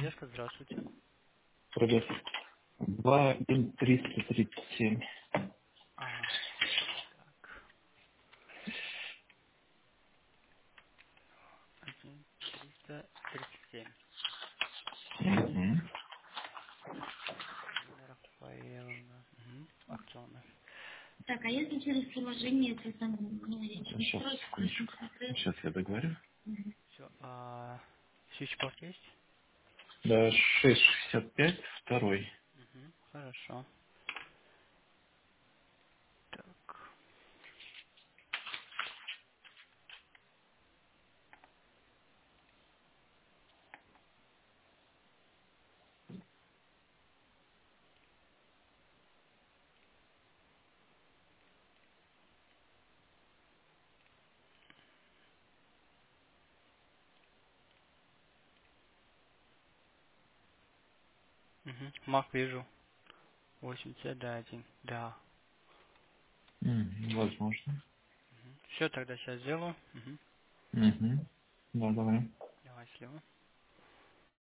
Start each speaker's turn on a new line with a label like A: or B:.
A: задержка, здравствуйте.
B: Привет. 21337.
A: Ага, так. 1337.
B: Мгм.
A: Рафаэловна. Угу. Акционов.
B: Так, а если через приложение ты там сейчас, секундочку. Сейчас я договорю.
A: Все. Свичборд есть?
B: Да, 665, второй.
A: Угу. Хорошо. Так. Угу. Мак вижу. 80 до 1. Да.
B: Возможно.
A: Все, тогда сейчас сделаю. Угу.
B: Угу. Да, давай.
A: Давай слева.